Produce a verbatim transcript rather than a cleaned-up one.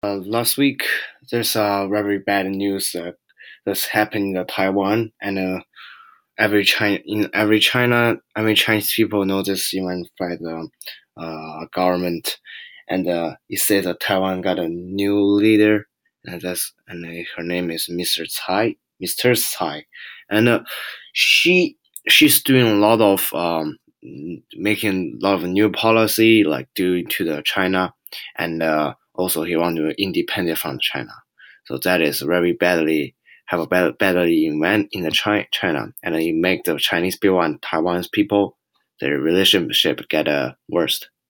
Uh, last week, there's uh, very bad news uh, that's happened in Taiwan, and uh, every China in every China, every Chinese people know this event by the uh, government, and uh, it says that Taiwan got a new leader, and that's and uh, her name is Mister Tsai, Mister Tsai, and uh, she she's doing a lot of um, making a lot of new policy like due to the China, and uh, also he want to independent from China. So that is very badly have a bad badly event in the China, China, and it make the Chinese people and Taiwanese people their relationship get uh, worse.